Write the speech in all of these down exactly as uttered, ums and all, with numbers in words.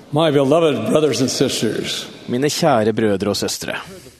My beloved brothers and sisters, Mine kjære brødre og søstre,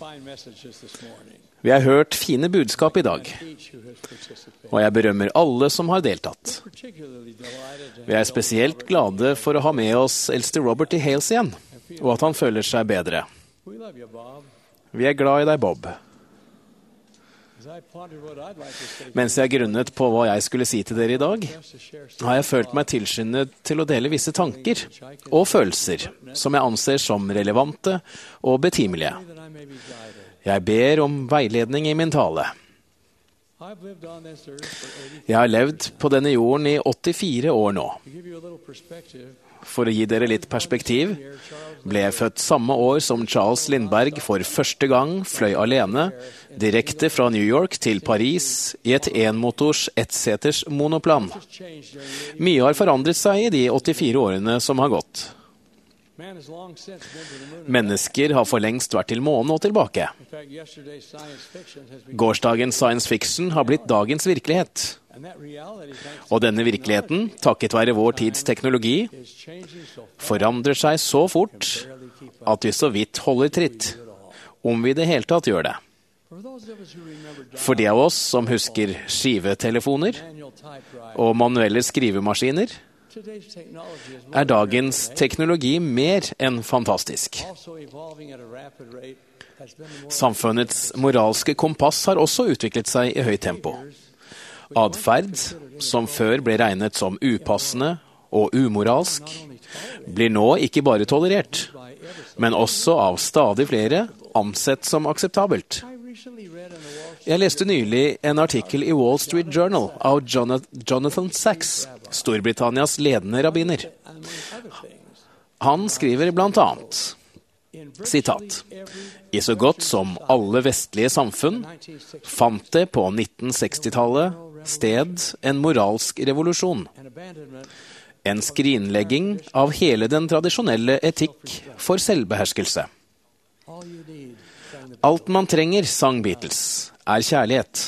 vi har hørt fine budskap i dag, og jeg berømmer alle som har deltatt. Vi er spesielt glade for å ha med oss eldste Robert i Hales igjen, og at han føler seg bedre. Vi er glad i deg, Bob. Mens jeg grunnet på hva jeg skulle si til dere i dag, har jeg følt meg tilskyndet til å dele visse tanker og følelser som jeg anser som relevante og betimelige. Jeg ber om veiledning i min tale. Jeg har levd på denne jorden i åttifire år nå. For å gi dere litt perspektiv, ble jeg født samme år som Charles Lindbergh for første gang fløy alene direkte fra New York til Paris i et enmotors ettseters monoplan. Mye har forandret seg i de åttifire årene som har gått. Mennesker har for lengst vært til månen og tilbake. Gårsdagens science fiction har blitt dagens virkelighet. Og denne virkeligheten, takket være vår tids teknologi, forandrer seg så fort at vi så vidt holder tritt, om vi i det hele tatt gjør det. For de av oss som husker skivetelefoner og manuelle skrivemaskiner, er dagens teknologi mer enn fantastisk. Samfunnets moralske kompass har også utviklet seg i høyt tempo. Adferd, som før ble regnet som upassende og umoralsk, blir nå ikke bare tolerert, men også av stadig flere ansett som akseptabelt. Jeg leste nylig en artikkel i Wall Street Journal av Jonathan Sacks, Storbritannias ledende rabbiner. Han skriver blant annet, sitat, «I så godt som alle vestlige samfunn fant det på nitten sekstitallet sted en moralsk revolusjon. En skrinlegging av hele den tradisjonelle etikk for selvbeherskelse. Alt man trenger, sang Beatles, er kjærlighet.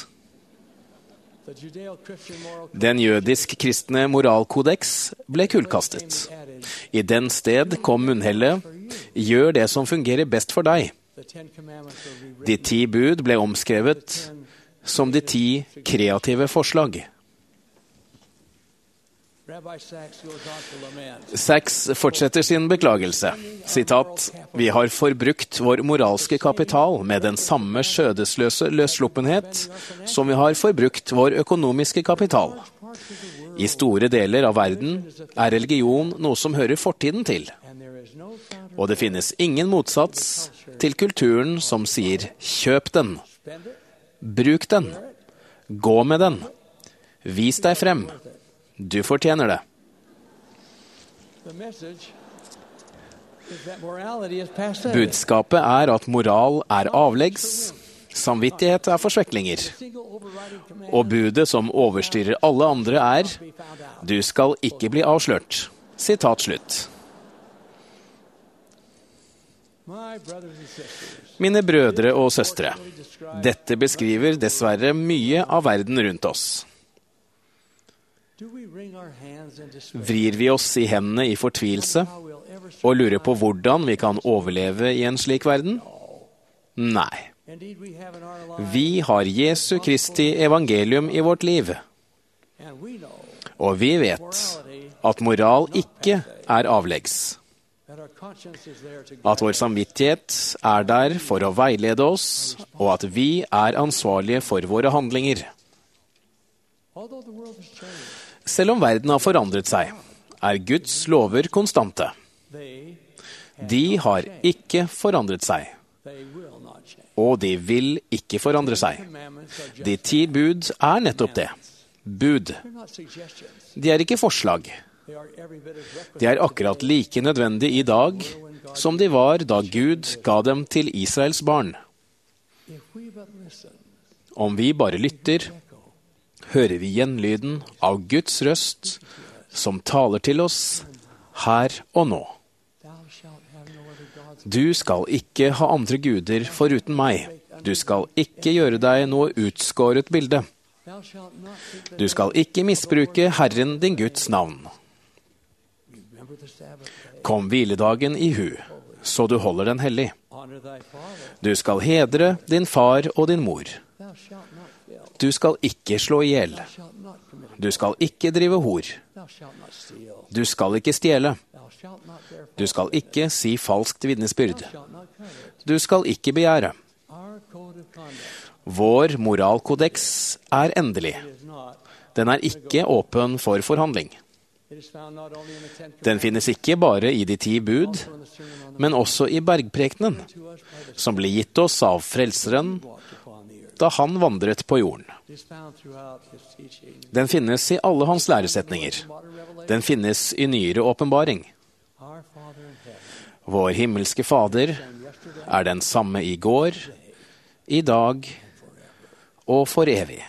Den jødisk-kristne moralkodeks ble kullkastet. I den sted kom munnhellet, gjør det som fungerer best for deg. De ti bud ble omskrevet som de ti kreative forslag. Sacks fortsetter sin beklagelse. Sitat, «Vi har forbrukt vår moralske kapital med den samme skjødesløse løssluppenhet som vi har forbrukt vår økonomiske kapital. I store deler av verden er religion noe som hører fortiden til. Og det finnes ingen motsats til kulturen som sier kjøp den, bruk den, gå med den, vis deg frem. Du fortjener det. Budskapet er at moral er avleggs, samvittighet er forsveklinger, og budet som overstyrer alle andre er, du skal ikke bli avslørt. Sitat slutt. Mine brødre og søstre, dette beskriver dessverre mye av verden rundt oss. Vrir vi oss i hendene i fortvilelse og lurer på hvordan vi kan overleve i en slik verden? Nei. Vi har Jesu Kristi evangelium i vårt liv. Og vi vet at moral ikke er avleggs. At vår samvittighet er der for å veilede oss, og at vi er ansvarlige for våre handlinger. Selv om verden har forandret seg, er Guds lover konstante. De har ikke forandret seg, og de vil ikke forandre seg. De ti bud er nettopp det, bud. De er ikke forslag. De er akkurat like nødvendige i dag som de var da Gud ga dem til Israels barn. Om vi bare lytter, hører vi gjenlyden av Guds røst som taler til oss her og nå. Du skal ikke ha andre guder foruten meg. Du skal ikke gjøre deg noe utskåret bilde. Du skal ikke misbruke Herren din Guds navn. Kom hviledagen i hu, så du holder den hellig. Du skal hedre din far og din mor. Du skal ikke slå ihjel. Du skal ikke drive hor. Du skal ikke stjele. Du skal ikke si falskt vitnesbyrd. Du skal ikke begjære. Vår moralkodeks er endelig. Den er ikke åpen for forhandling. Den finnes ikke bare i de ti bud, men også i bergprekenen, som ble gitt oss av Frelseren da han vandret på jorden. Den finnes i alle hans læresetninger. Den finnes i nyere åpenbaring. Vår himmelske Fader er den samme i går, i dag og for evig.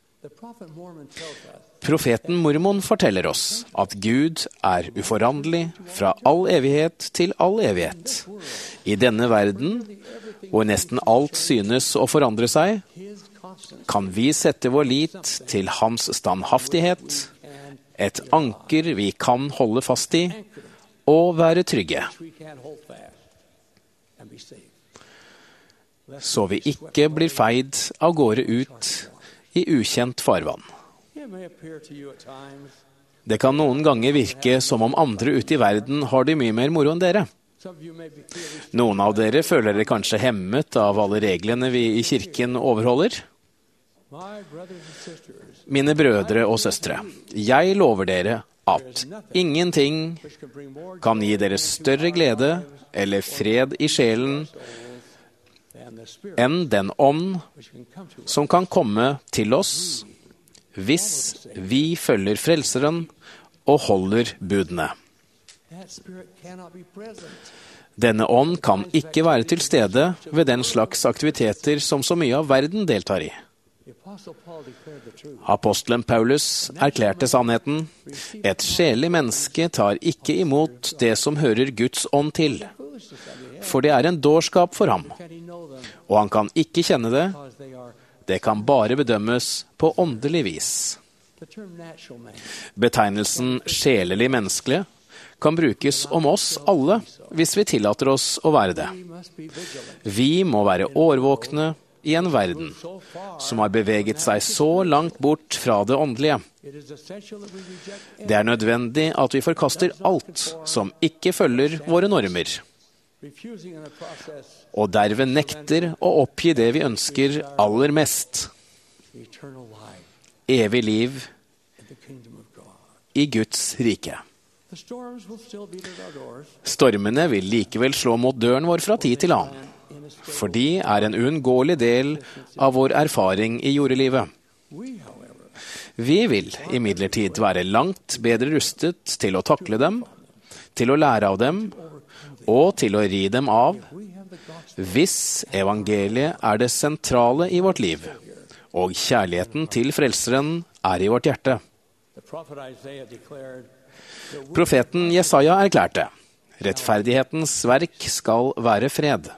Profeten Mormon forteller oss at Gud er uforanderlig fra all evighet til all evighet. I denne verden, hvor nesten alt synes å forandre seg, kan vi sette vår lit til hans standhaftighet, et anker vi kan holde fast i, og være trygge. Så vi ikke blir feid av gårde ut i ukjent farvann. Det kan noen ganger virke som om andre ute i verden har det mye mer moro enn dere. Noen av dere føler dere kanskje hemmet av alle reglene vi i kirken overholder. Mine brødre og søstre, jeg lover dere at ingenting kan gi dere større glede eller fred i sjelen enn den ånd som kan komme til oss hvis vi følger Frelseren og holder budene. Denne ånd kan ikke være til stede ved den slags aktiviteter som så mye av verden deltar i. Apostelen Paulus erklærte sannheten: et sjelig menneske tar ikke imot det som hører Guds ånd til, for det er en dårskap for ham, og han kan ikke kjenne det. Det kan bare bedømmes på åndelig vis. Betegnelsen sjelelig menneskelig kan brukes om oss alle hvis vi tillater oss å være det. Vi må være årvåkne i en verden som har beveget seg så langt bort fra det åndelige. Det er nødvendig at vi forkaster alt som ikke følger våre normer, og derved nekter å oppgi det vi ønsker aller mest: evig liv i Guds rike. Stormene vil likevel slå mot døren vår fra tid til annen, for de er en uunngåelig del av vår erfaring i jordelivet. Vi vil imidlertid være langt bedre rustet til å takle dem, til å lære av dem, og til å ri dem av, hvis evangeliet er det sentrale i vårt liv, og kjærligheten til Frelseren er i vårt hjerte. Profeten Jesaja erklærte: rettferdighetens verk skal være fred,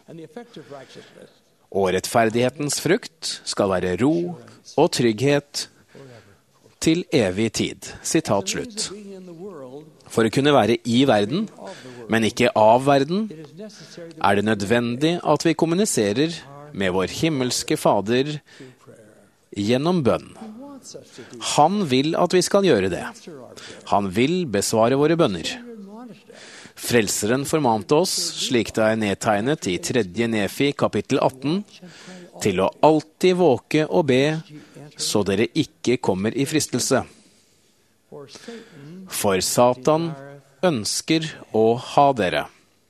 og rettferdighetens frukt skal være ro og trygghet til evig tid. Sitat slutt. For å kunne være i verden, men ikke av verden, er det nødvendig at vi kommuniserer med vår himmelske Fader gjennom bønn. Han vil at vi skal gjøre det. Han vil besvare våre bønner. Frelseren formante oss, slik det er nedtegnet i tredje Nefi kapittel atten, til å alltid våke og be, så dere ikke kommer i fristelse. For Satan ønsker å ha dere.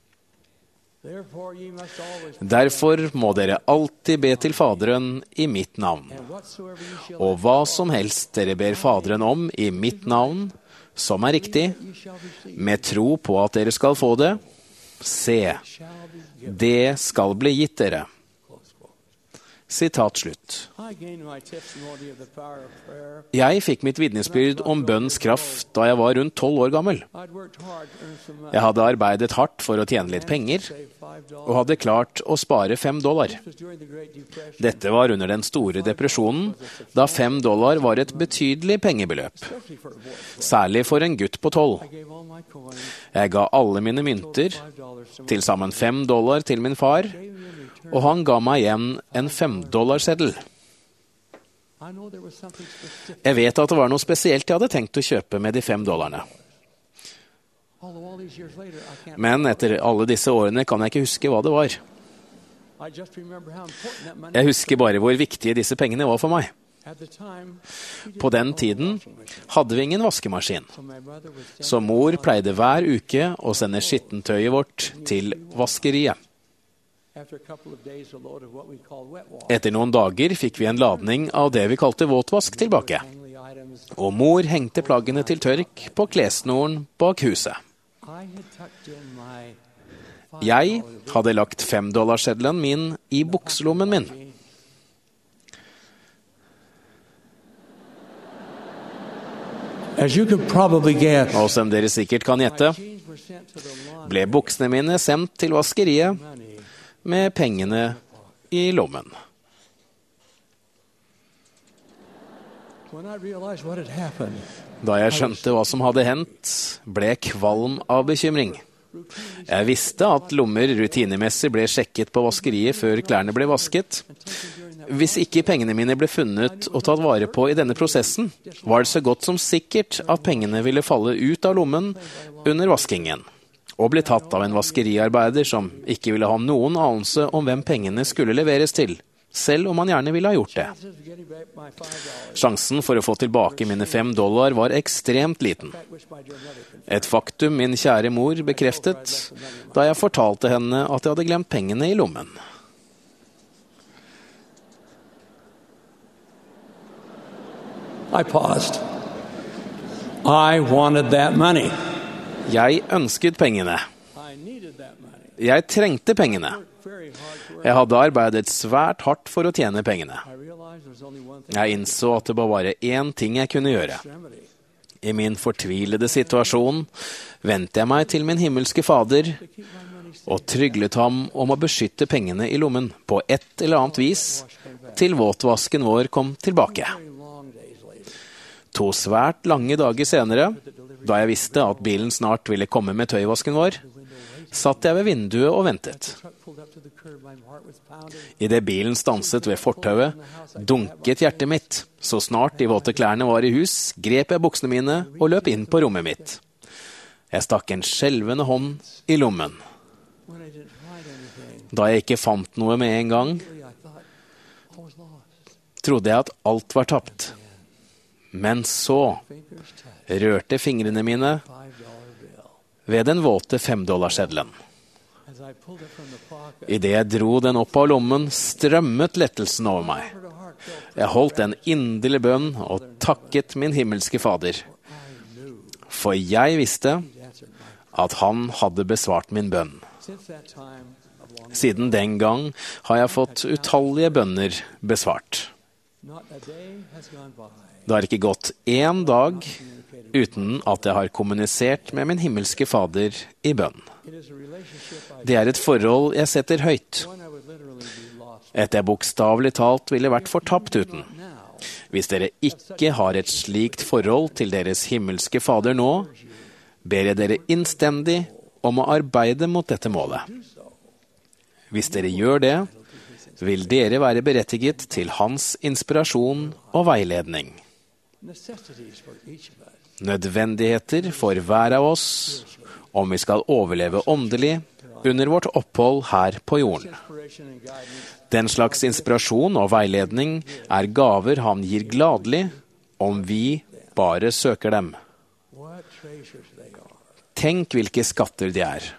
Derfor må dere alltid be til Faderen i mitt navn. Og hva som helst dere ber Faderen om i mitt navn, som er riktig, med tro på at dere skal få det, se, det skal bli gitt dere. Sitat slutt. Jeg fikk mitt vitnesbyrd om bønnens kraft da jeg var rundt tolv år gammel. Jeg hadde arbeidet hardt for å tjene litt penger, og hadde klart å spare fem dollar. Dette var under den store depresjonen, da fem dollar var et betydelig pengebeløp. Særlig for en gutt på tolv. Jeg ga alle mine mynter, til sammen fem dollar til min far, og han ga meg igjen en femdollarseddel. Jeg vet at det var noe spesielt jeg hadde tenkt å kjøpe med de fem dollarene. Men etter alle disse årene kan jeg ikke huske hva det var. Jeg husker bare hvor viktige disse pengene var for meg. På den tiden hadde vi ingen vaskemaskin, så mor pleide hver uke å sende skittentøyet vårt til vaskeriet. Etter noen dager fikk vi en ladning av det vi kalte våtvask tilbake, og mor hengte plaggene til tørk på klesnoren bak huset. Jeg hadde lagt femdollarseddelen min i bukselommen min. Og som dere sikkert kan gjette, ble buksene mine sendt til vaskeriet med pengene i lommen. Da jeg skjønte hva som hadde hendt, ble jeg kvalm av bekymring. Jeg visste at lommer rutinemessig ble sjekket på vaskeriet før klærne ble vasket. Hvis ikke pengene mine ble funnet og tatt vare på i denne prosessen, var det så godt som sikkert at pengene ville falle ut av lommen under vaskingen, og bli tatt av en vaskeriarbeider som ikke ville ha noen anelse om hvem pengene skulle leveres til, selv om han gjerne ville ha gjort det. Sjansen for å få tilbake mine fem dollar var ekstremt liten. Et faktum min kjære mor bekreftet da jeg fortalte henne at jeg hadde glemt pengene i lommen. I paused. I wanted that money. Jeg ønsket pengene. Jeg trengte pengene. Jeg hadde arbeidet svært hardt for å tjene pengene. Jeg innså at det bare var én ting jeg kunne gjøre. I min fortvilede situasjon vendte jeg meg til min himmelske fader og tryglet ham om å beskytte pengene i lommen på et eller annet vis til våtvasken vår kom tilbake. To svært lange dager senere, da jeg visste at bilen snart ville komme med tøyvasken vår, satt jeg ved vinduet og ventet. I det bilen stanset ved fortauet, dunket hjertet mitt. Så snart de våte klærne var i hus, grep jeg buksene mine og løp inn på rommet mitt. Jeg stakk en skjelvende hånd i lommen. Da jeg ikke fant noe med en gang, trodde jeg at alt var tapt. Men så rørte fingrene mine ved den våte femdollarseddelen. I det jeg dro den opp av lommen, strømmet lettelsen over meg. Jeg holdt en inderlig bønn og takket min himmelske fader. For jeg visste at han hadde besvart min bønn. Siden den gang har jeg fått utallige bønner besvart. Det har ikke gått én dag uten at jeg har kommunisert med min himmelske fader i bønn. Det er et forhold jeg setter høyt. Et jeg bokstavelig talt ville vært fortapt uten. Hvis dere ikke har et slikt forhold til deres himmelske fader nå, ber jeg dere innstendig om å arbeide mot dette målet. Hvis dere gjør det, vil dere være berettiget til hans inspirasjon og veiledning. Nødvendigheter for hver av oss, om vi skal overleve åndelig under vårt opphold her på jorden. Den slags inspirasjon og veiledning er gaver han gir gladelig, om vi bare søker dem. Tenk hvilke skatter de er.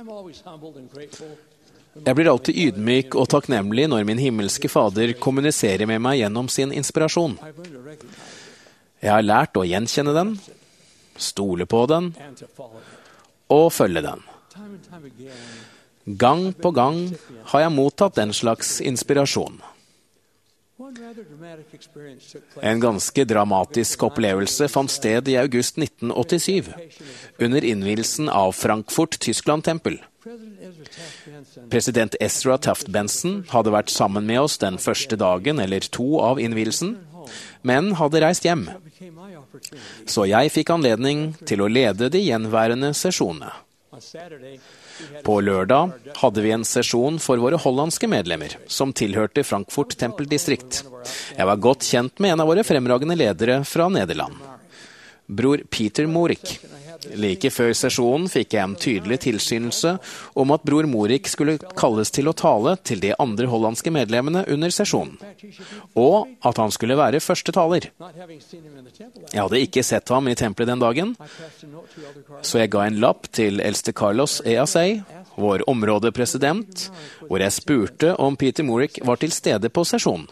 Jeg blir alltid ydmyk og takknemlig når min himmelske fader kommuniserer med meg gjennom sin inspirasjon. Jeg har lært å gjenkjenne den, stole på den og følge den. Gang på gang har jeg mottatt den slags inspirasjon. En ganske dramatisk opplevelse fant sted i august nitten åttisyv, under innvielsen av Frankfurt Tyskland-tempel. President Ezra Taft Benson hadde vært sammen med oss den første dagen eller to av innvielsen, men hadde reist hjem. Så jeg fikk anledning til å lede de gjenværende sesjonene. På lørdag hadde vi en sesjon for våre hollandske medlemmer, som tilhørte Frankfurt tempeldistrikt. Jeg var godt kjent med en av våre fremragende ledere fra Nederland, bror Peter Morik. Like før sesjonen fikk jeg en tydelig tilskyndelse om at bror Morik skulle kalles til å tale til de andre hollandske medlemmene under sesjonen, og at han skulle være første taler. Jeg hadde ikke sett ham i tempelet den dagen, så jeg ga en lapp til eldste Carlos E A C, vår områdepresident, hvor jeg spurte om Peter Morik var til stede på sesjonen.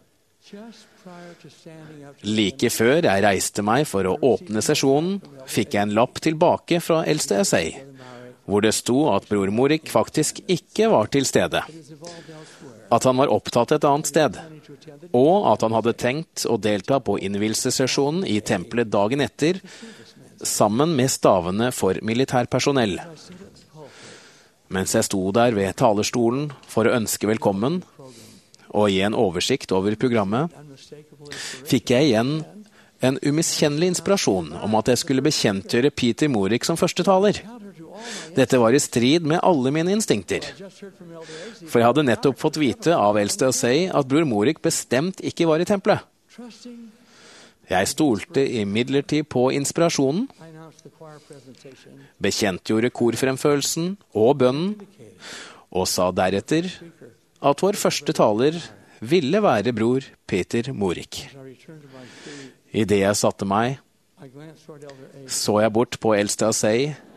Like før jeg reiste meg for å åpne sesjonen, fikk jeg en lapp tilbake fra eldste S A, hvor det sto at bror Morik faktisk ikke var til stede, at han var opptatt et annet sted, og at han hadde tenkt å delta på innvielsessesjonen i tempelet dagen etter, sammen med stavene for militærpersonell. Mens jeg sto der ved talerstolen for å ønske velkommen, og gi en oversikt over programmet, fikk jeg igjen en umiskjennelig inspirasjon om at jeg skulle bekjentgjøre Peter Morik som første taler. Dette var i strid med alle mine instinkter, for jeg hadde nettopp fått vite av eldste S A at bror Morik bestemt ikke var i tempelet. Jeg stolte imidlertid på inspirasjonen, bekjentgjorde korfremførelsen og bønnen, og sa deretter at vår første taler ville være bror Peter Morik. I det jeg satte meg, så jeg bort på eldste S A.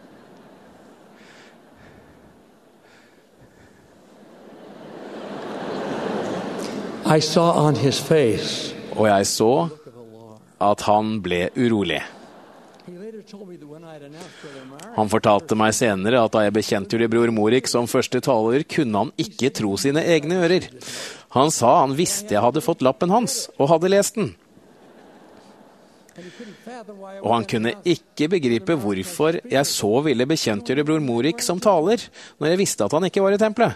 I saw on his face. Og jeg så at han ble urolig. Han fortalte meg senere at da jeg bekjentgjorde bror Morik som første taler, kunne han ikke tro sine egne ører. Han sa han visste jeg hadde fått lappen hans, og hadde lest den. Og han kunne ikke begripe hvorfor jeg så ville bekjentgjøre bror Morik som taler, når jeg visste at han ikke var i tempelet.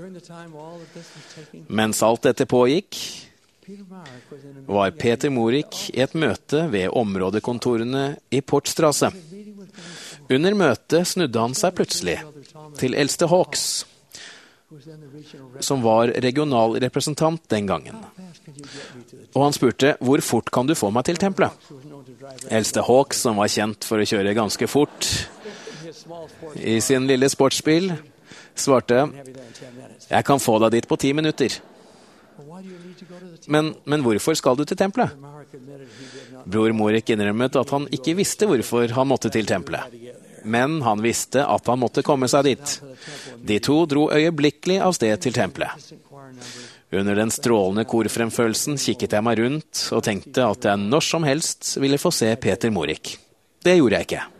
Mens alt dette pågikk, var Peter Morik i et møte ved områdekontorene i Portstrasse. Under møtet snudde han seg plutselig til eldste Hawks, som var regionalrepresentant den gangen. Og han spurte, hvor fort kan du få meg til tempelet? Eldste Hawks, som var kjent for å kjøre ganske fort i sin lille sportsbil, svarte, jeg kan få deg dit på ti minutter. Men, men hvorfor skal du til tempelet? Bror Morik innrømmet at han ikke visste hvorfor han måtte til tempelet. Men han visste at han måtte komme seg dit. De to dro øyeblikkelig av sted til tempelet. Under den strålende korfremførelsen kikket jeg meg rundt og tenkte at jeg når som helst ville få se Peter Morik. Det gjorde jeg ikke.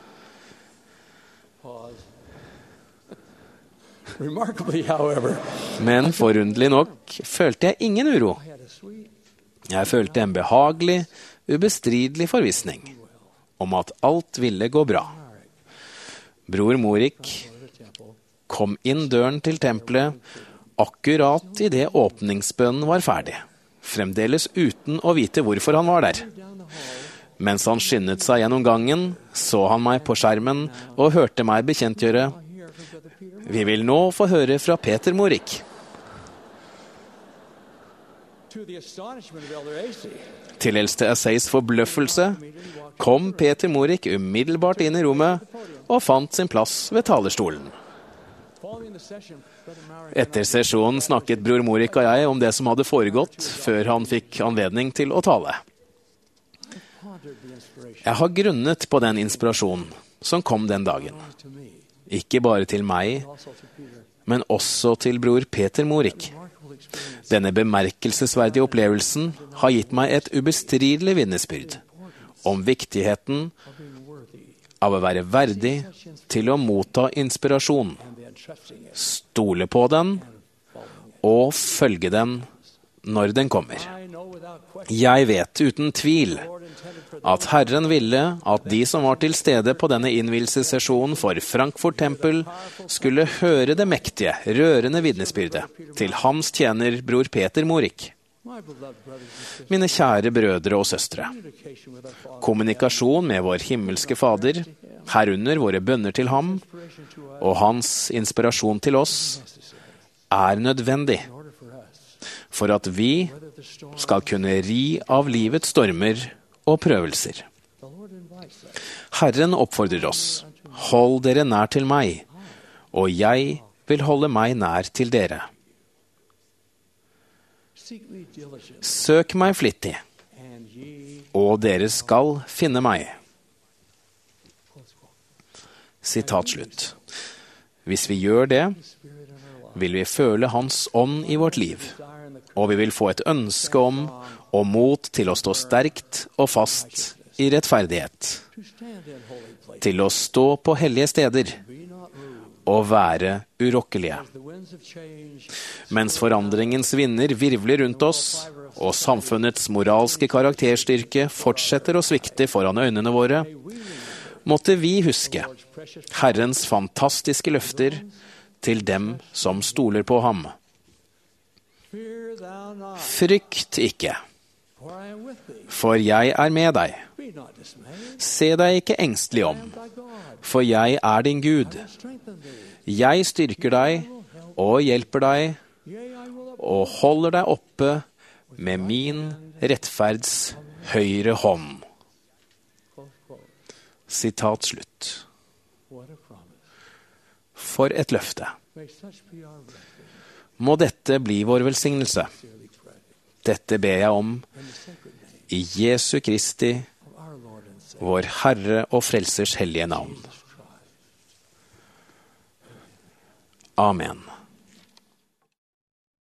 Men forunderlig nok følte jeg ingen uro. Jeg følte en behagelig, ubestridelig forvissning om at alt ville gå bra. Bror Morik kom inn døren til tempelet akkurat i det åpningsbønnen var ferdig, fremdeles uten å vite hvorfor han var der. Mens han skyndet seg gjennom gangen, så han meg på skjermen og hørte meg bekjentgjøre, vi vil nå få høre fra Peter Morik. Til eldste S A's forbløffelse kom Peter Morik umiddelbart inn i rommet og fant sin plass ved talerstolen. Etter sesjonen snakket bror Morik og jeg om det som hadde foregått før han fikk anledning til å tale. Jeg har grunnet på den inspirasjonen som kom den dagen. Ikke bare til meg, men også til bror Peter Morik. Denne bemerkelsesverdige opplevelsen har gitt meg et ubestridelig vitnesbyrd om viktigheten av å være verdig til å motta inspirasjon, stole på den og følge den når den kommer. Jeg vet uten tvil at Herren ville at de som var til stede på denne innvielsessesjonen for Frankfurt tempel, skulle høre det mektige, rørende vitnesbyrdet til hans tjener, bror Peter Morik. Mine kjære brødre og søstre, kommunikasjon med vår himmelske Fader, herunder våre bønner til ham, og hans inspirasjon til oss, er nødvendig for at vi skal kunne ri av livets stormer og prøvelser. Herren oppfordrer oss, hold dere nær til meg, og jeg vil holde meg nær til dere. Søk meg flittig, og dere skal finne meg. Sitat slutt. Hvis vi gjør det, vil vi føle hans ånd i vårt liv, og vi vil få et ønske om og mot til å stå sterkt og fast i rettferdighet, til å stå på hellige steder og være urokkelige. Mens forandringens vinder virvler rundt oss, og samfunnets moralske karakterstyrke fortsetter å svikte foran øynene våre, måtte vi huske Herrens fantastiske løfter til dem som stoler på ham. Frykt ikke, for jeg er med deg. Se deg ikke engstelig om, for jeg er din Gud. Jeg styrker deg og hjelper deg og holder deg oppe med min rettferds høyre hånd. Sitat slutt. For et løfte. Må dette bli vår velsignelse. Dette ber jeg om i Jesu Kristi, vår Herre og Frelsers hellige navn. Amen.